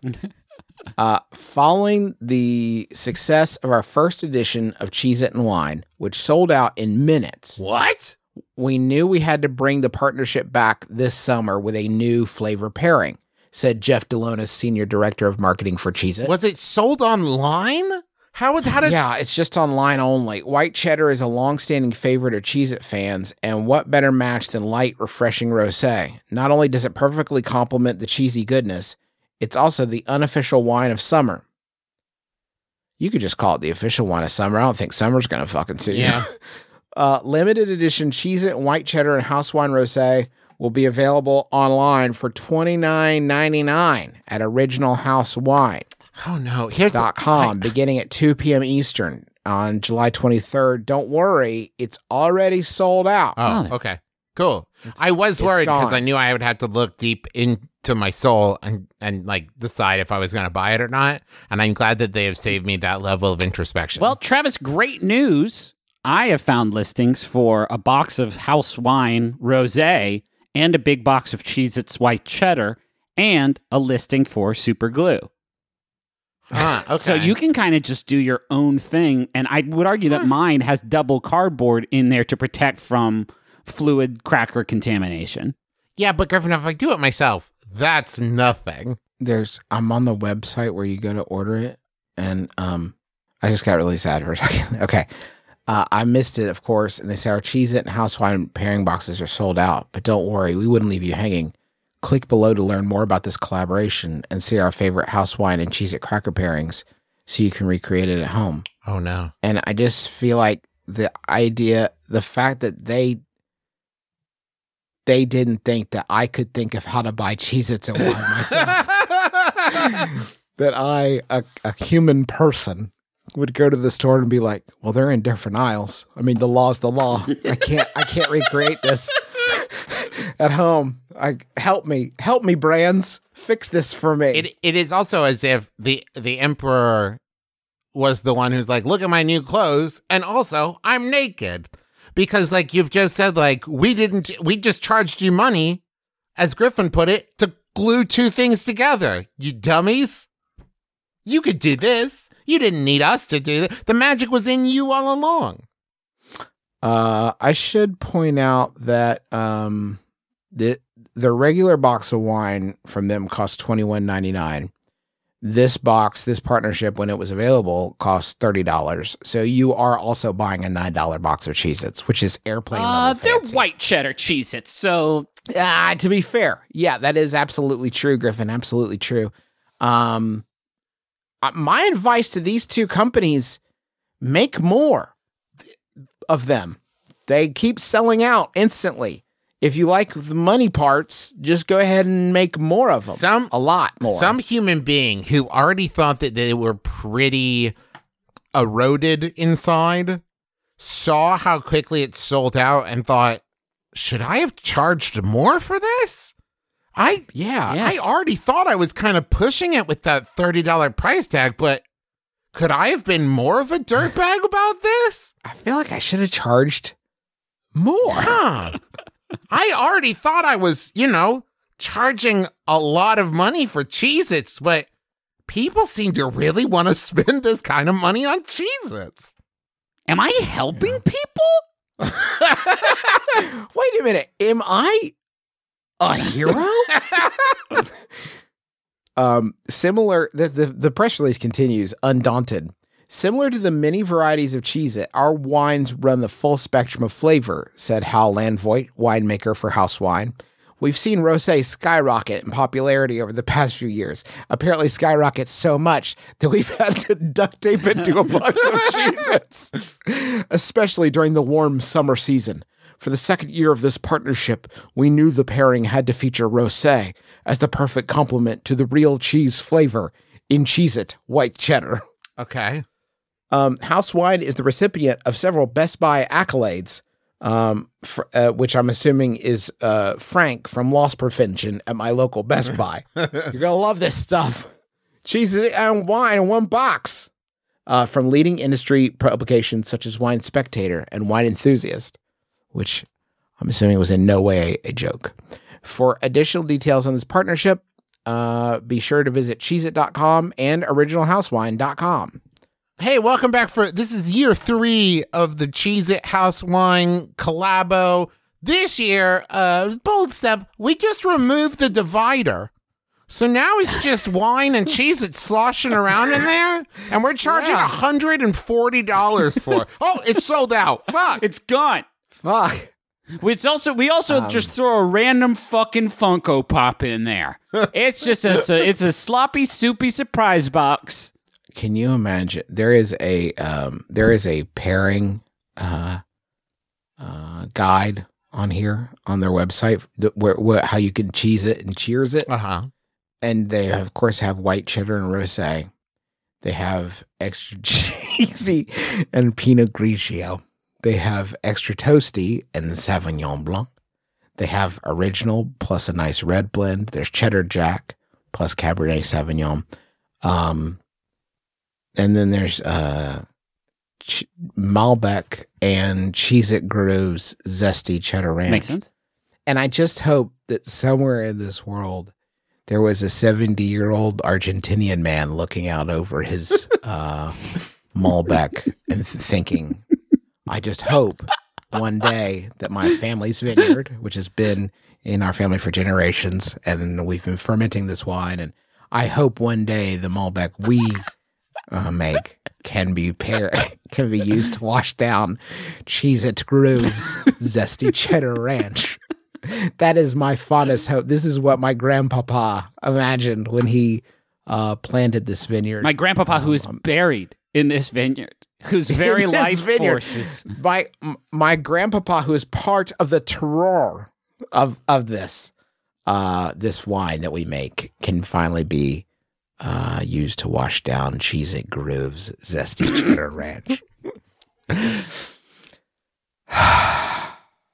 Uh, following the success of our first edition of Cheez-It and Wine, which sold out in minutes, What? we knew we had to bring the partnership back this summer with a new flavor pairing, said Jeff Delonis, Senior Director of Marketing for Cheez-It. Was it sold online? How would, how did Yeah, it's just online only. White cheddar is a long-standing favorite of Cheez-It fans, and what better match than light, refreshing rosé? Not only does it perfectly complement the cheesy goodness, it's also the unofficial wine of summer. You could just call it the official wine of summer. I don't think summer's going to fucking suit you. Yeah. Uh, limited edition Cheez-It, white cheddar, and house wine rosé will be available online for twenty-nine ninety-nine at original house wine Oh no! Here's dot the, com beginning at two p.m. Eastern on July twenty-third. Don't worry, it's already sold out. Oh, okay, cool. I was it's worried because gone. I knew I would have to look deep into my soul and and like decide if I was going to buy it or not. And I'm glad that they have saved me that level of introspection. Well, Travis, great news. I have found listings for a box of house wine rosé and a big box of Cheez-Its white cheddar and a listing for super glue. ah, okay. So you can kind of just do your own thing. And I would argue that mine has double cardboard in there to protect from fluid cracker contamination. yeah, but Griffin, if I do it myself, that's nothing. There's, I'm on the website where you go to order it, and um, I just got really sad for a second. Okay. Uh, I missed it, of course, and they say our Cheez-It and house wine pairing boxes are sold out, but don't worry, we wouldn't leave you hanging. Click below to learn more about this collaboration and see our favorite house wine and Cheez-It cracker pairings so you can recreate it at home. Oh no! And I just feel like the idea, the fact that they they didn't think that I could think of how to buy Cheez-Its and wine myself. That I, a, a human person, would go to the store and be like, well, they're in different aisles. I mean, the law's the law. I can't I can't recreate this. at home. I help me, help me, brands, fix this for me. It it is also as if the the emperor was the one who's like, look at my new clothes, and also I'm naked. Because like you've just said, like, we didn't we just charged you money, as Griffin put it, to glue two things together. You dummies. You could do this. You didn't need us to do that. The magic was in you all along. Uh, I should point out that um, the the regular box of wine from them cost twenty-one ninety-nine. This box, this partnership, when it was available, cost thirty dollars. So you are also buying a nine dollar box of Cheez-Its, which is airplane level Uh, they're fancy. white cheddar Cheez-Its, so Ah, to be fair, yeah, that is absolutely true, Griffin. Absolutely true. Um, uh, my advice to these two companies: make more of them. They keep selling out instantly. If you like the money parts, just go ahead and make more of them. Some a lot more. Some human being who already thought that they were pretty eroded inside saw how quickly it sold out and thought, should I have charged more for this? I yeah. Yeah. I already thought I was kind of pushing it with that thirty dollars price tag, but could I have been more of a dirtbag about this? I feel like I should have charged more. Huh. I already thought I was, you know, charging a lot of money for Cheez-Its, but people seem to really want to spend this kind of money on Cheez-Its. am I helping people? Wait a minute. Am I a hero? um, similar, the, the, the press release continues, undaunted. Similar to the many varieties of Cheez-It, our wines run the full spectrum of flavor, said Hal Landvoigt, winemaker for House Wine. We've seen rosé skyrocket in popularity over the past few years. Apparently skyrocket so much that we've had to duct tape it to a box of Cheez-Its, especially during the warm summer season. For the second year of this partnership, we knew the pairing had to feature rosé as the perfect complement to the real cheese flavor in Cheez-It white cheddar. Okay. Um, House Wine is the recipient of several Best Buy accolades, um, for, uh, which I'm assuming is uh, Frank from Loss Prevention at my local Best Buy. You're going to love this stuff. Cheese and wine in one box. Uh, from leading industry publications such as Wine Spectator and Wine Enthusiast, which I'm assuming was in no way a, a joke. For additional details on this partnership, uh, be sure to visit cheez it dot com and original house wine dot com. Hey, welcome back for this is year three of the Cheez-It House Wine collabo. This year, uh, bold step, we just removed the divider. So now it's just wine and Cheez-It sloshing around in there, and we're charging Yeah. one hundred forty dollars for it. Oh, it's sold out. Fuck. It's gone. Fuck. It's also we also Um, just throw a random fucking Funko Pop in there. It's just a so it's a sloppy, soupy surprise box. Can you imagine? There is a um, there is a pairing uh, uh, guide on here on their website th- where, where how you can cheese it and cheers it, Uh-huh. and they of course have white cheddar and rosé. They have extra cheesy and Pinot Grigio. They have extra toasty and Sauvignon Blanc. They have original plus a nice red blend. There's Cheddar Jack plus Cabernet Sauvignon. Um, and then there's uh, Ch- Malbec and Cheez-It Grooves Zesty Cheddar Ranch. Makes sense. And I just hope that somewhere in this world there was a seventy-year-old Argentinian man looking out over his uh, Malbec and th- thinking, I just hope one day that my family's vineyard, which has been in our family for generations, and we've been fermenting this wine, and I hope one day the Malbec we uh, make can be pair can be used to wash down Cheez-It Grooves Zesty Cheddar Ranch. That is my fondest hope. This is what my grandpapa imagined when he uh, planted this vineyard. My grandpapa, who is buried in this vineyard, whose very In this life vineyard. force is my m- my grandpapa, who is part of the terroir of of this uh, this wine that we make, can finally be uh, used to wash down Cheez-It Grooves Zesty Cheddar Ranch. So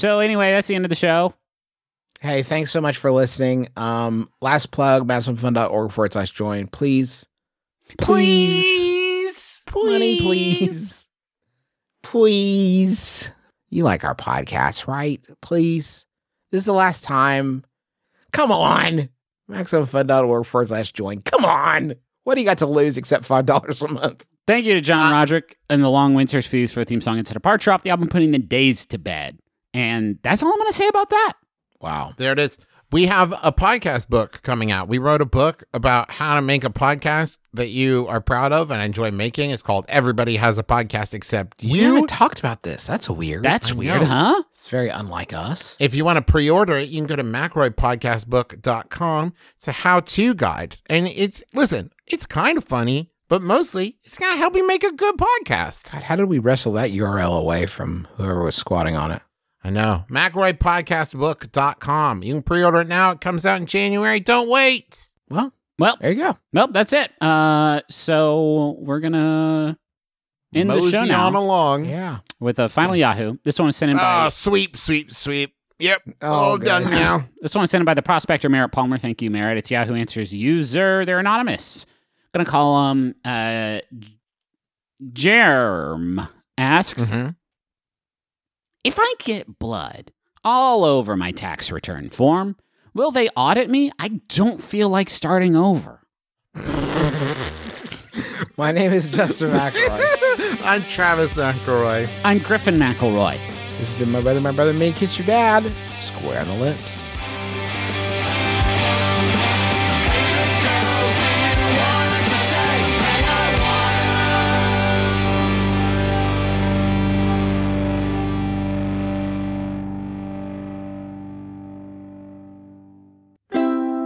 So anyway, that's the end of the show. Hey, thanks so much for listening. Um, last plug, maximumfun.org forward slash join. Please. Please. Please. Money, please. Please. You like our podcast, right? Please. This is the last time. Come on. maximumfun.org forward slash join. Come on. What do you got to lose except five dollars a month? Thank you to John uh, Roderick and the Long Winters Fuse for the theme song and departure off the album Putting the Days to Bed. And that's all I'm going to say about that. Wow. There it is. We have a podcast book coming out. We wrote a book about how to make a podcast that you are proud of and enjoy making. It's called Everybody Has a Podcast Except You. We haven't talked about this. That's weird. That's I weird, know. huh? It's very unlike us. If you want to pre-order it, you can go to McElroy Podcast Book dot com. It's a how-to guide. And it's, listen, it's kind of funny, but mostly it's going to help you make a good podcast. God, how did we wrestle that U R L away from whoever was squatting on it? I know. McElroy Podcast Book dot com. You can pre-order it now. It comes out in January. Don't wait. Well, Well, there you go. well, that's it. Uh, so we're going to end the show Mosey now on along. Yeah. with a final Yahoo. This one was sent in by... Oh, sweep, sweep, sweep. Yep. Oh, All good. done now. This one was sent by the prospector Merritt Palmer. Thank you, Merritt. It's Yahoo Answers user. They're anonymous. Gonna call him uh, Jerm asks, Mm-hmm. if I get blood all over my tax return form, will they audit me? I don't feel like starting over. My name is Justin McElroy. I'm Travis McElroy. I'm Griffin McElroy. This has been My Brother, My Brother, Me, Kiss Your Dad. Square on the lips.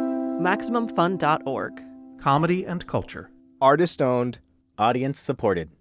Maximum Fun dot org. Comedy and culture. Artist owned, audience supported.